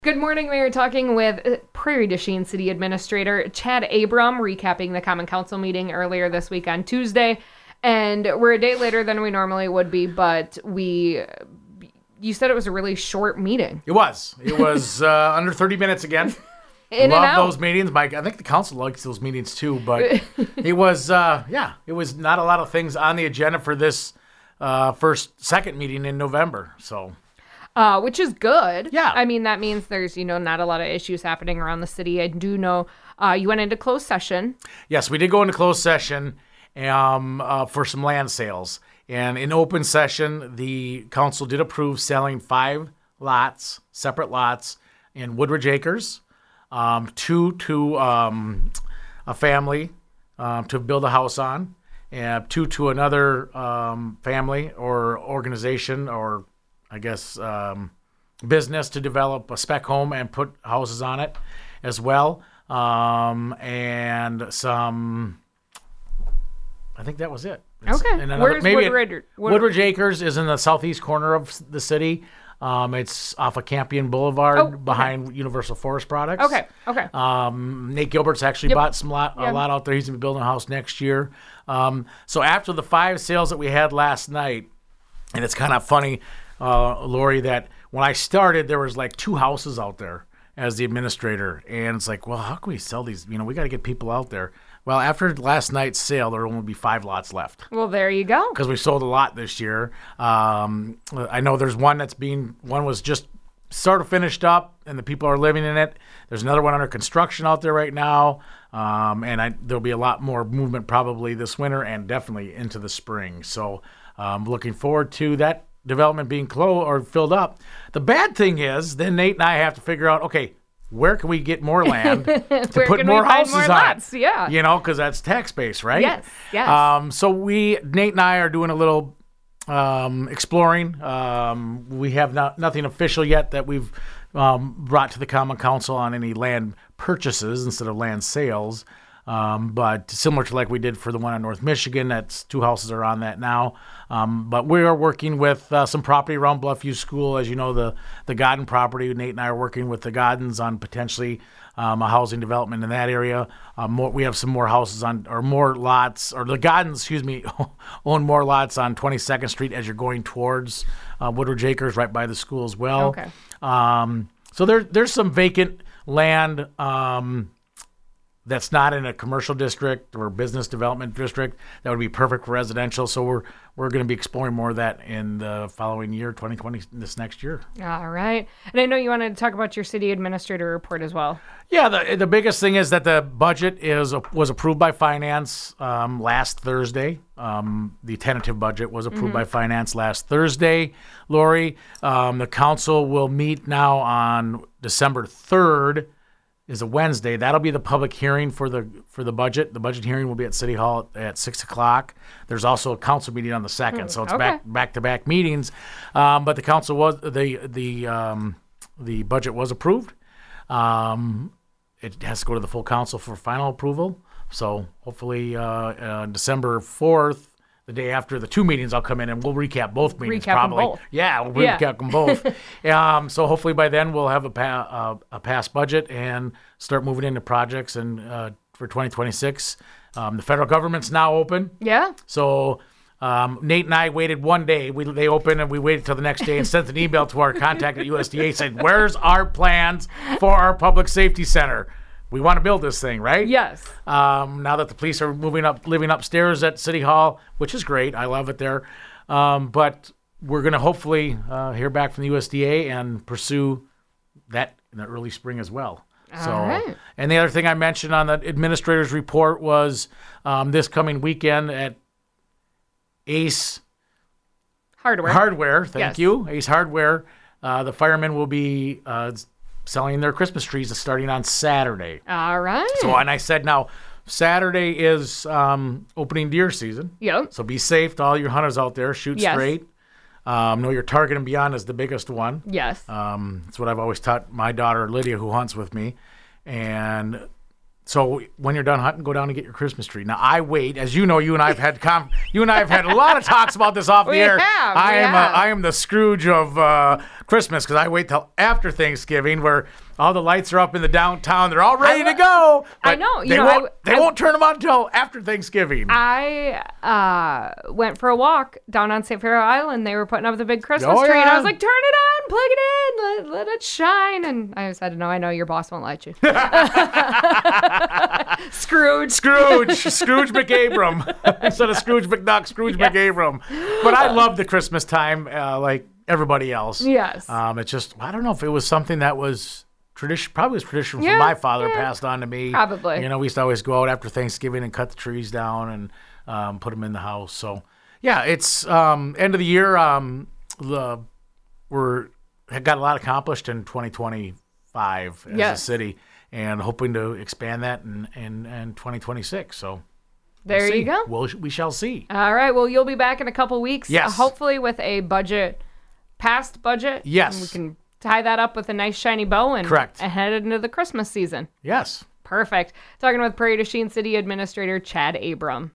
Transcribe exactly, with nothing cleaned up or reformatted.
Good morning. We are talking with Prairie du Chien City Administrator Chad Abram, recapping the Common Council meeting earlier this week on Tuesday. And we're a day later than we normally would be, but we, you said it was a really short meeting. It was. It was uh, under thirty minutes again. In Love and out. those meetings. Mike, I think the council likes those meetings too, but it was, uh, yeah, it was not a lot of things on the agenda for this uh, first, second meeting in November, so... Uh, which is good. Yeah. I mean, that means there's, you know, not a lot of issues happening around the city. I do know uh, you went into closed session. Yes, we did go into closed session um, uh, for some land sales. And in open session, the council did approve selling five lots, separate lots, in Woodridge Acres, um, two to um, a family um, to build a house on, and two to another um, family or organization or I guess, um, business to develop a spec home and put houses on it as well. Um, and some, I think that was it. It's, okay. And another, Where's maybe Woodridge? it, Woodridge Acres is in the southeast corner of the city. Um, it's off of Campion Boulevard oh, okay. behind Universal Forest Products. Okay, okay. Um, Nate Gilbert's actually yep. bought some lot, yep. a lot out there. He's going to be building a house next year. Um, so after the five sales that we had last night, and it's kind of funny, Uh, Lori, that when I started, there was like two houses out there as the administrator. And it's like, well, how can we sell these? You know, we got to get people out there. Well, after last night's sale, there will only be five lots left. Well, there you go. Because we sold a lot this year. Um, I know there's one that's being, one was just sort of finished up and the people are living in it. There's another one under construction out there right now. Um, and I, there'll be a lot more movement probably this winter and definitely into the spring. So I'm um, looking forward to that development being closed or filled up. The bad thing is then Nate and I have to figure out, okay, where can we get more land to put more houses more on? Lots? Yeah. You know, because that's tax base, right? Yes, yes. Um, so we, Nate and I are doing a little um, exploring. Um, we have not, nothing official yet that we've um, brought to the Common Council on any land purchases instead of land sales. Um, but similar to like we did for the one in North Michigan, that's two houses are on that now. Um, but we are working with uh, some property around Bluffview School. As you know, the, the Godden property, Nate and I are working with the Goddens on potentially um, a housing development in that area. Um, more, we have some more houses on, or more lots, or the Goddens, excuse me, own more lots on twenty-second Street as you're going towards uh, Woodridge Acres, right by the school as well. Okay. Um, so there, there's some vacant land um that's not in a commercial district or business development district that would be perfect for residential. So we're we're going to be exploring more of that in the following year, twenty twenty, this next year. All right. And I know you wanted to talk about your city administrator report as well. Yeah, the the biggest thing is that the budget is was approved by finance um, last Thursday. Um, the tentative budget was approved mm-hmm. by finance last Thursday. Lori, um, the council will meet now on December third. Is a Wednesday. That'll be the public hearing for the for the budget. The budget hearing will be at City Hall at six o'clock. There's also a council meeting on the second, so it's okay. back back to back meetings. Um, but the council was the the um, the budget was approved. Um, it has to go to the full council for final approval. So hopefully uh, uh, December fourth. The day after the two meetings, I'll come in and we'll recap both meetings. Recap probably. them both. Yeah, we'll yeah. recap them both. um, so hopefully by then we'll have a, pa- uh, a passed budget and start moving into projects. And uh, for twenty twenty-six, um, the federal government's now open. Yeah. So um, Nate and I waited one day. We they opened and we waited till the next day and sent an email to our contact at U S D A saying, "Where's our plans for our public safety center? We want to build this thing, right?" Yes. Um, now that the police are moving up, living upstairs at City Hall, which is great. I love it there. Um, but we're going to hopefully uh, hear back from the U S D A and pursue that in the early spring as well. All so, right. And the other thing I mentioned on the administrator's report was um, this coming weekend at Ace Hardware. Hardware. Thank yes. you. Ace Hardware. Uh, the firemen will be uh, selling their Christmas trees starting on Saturday. All right. So, and I said, now, Saturday is um, opening deer season. Yep. So be safe to all your hunters out there. Shoot yes. straight. Um, know your target and beyond is the biggest one. Yes. Um, that's what I've always taught my daughter, Lydia, who hunts with me. And so when you're done hunting, go down and get your Christmas tree. Now, I wait. As you know, you and I have had com- you and I have had a lot of talks about this off the we air. Have, I we am have. A, I am the Scrooge of uh, Christmas because I wait till after Thanksgiving where all the lights are up in the downtown. They're all ready to go. I know. You they know, won't, I, they I, won't turn them on until after Thanksgiving. I uh, went for a walk down on Saint Pharaoh Island. They were putting up the big Christmas Oh, tree, and yeah. I was like, "Turn it on, plug it in, let, let it shine." And I said, "No, I know your boss won't let you." Scrooge. Scrooge, Scrooge McAbram. Instead of Scrooge McDuck, Scrooge Yes. McAbram. But I love the Christmas time uh, like everybody else. Yes. Um, it's just, I don't know if it was something that was tradition, probably was tradition Yeah, from my father yeah. passed on to me. Probably. You know, we used to always go out after Thanksgiving and cut the trees down and um, put them in the house. So, yeah, it's um, end of the year. Um, the, we're had got a lot accomplished in twenty twenty-five as Yes. a city and hoping to expand that in, in, in twenty twenty-six. So, There we'll see. you go. We'll, we shall see. All right. Well, you'll be back in a couple weeks. Yes. uh, hopefully with a budget, past budget. Yes. And we can tie that up with a nice shiny bow and Correct. and head into the Christmas season. Yes. Perfect. Talking with Prairie du Chien City Administrator Chad Abram.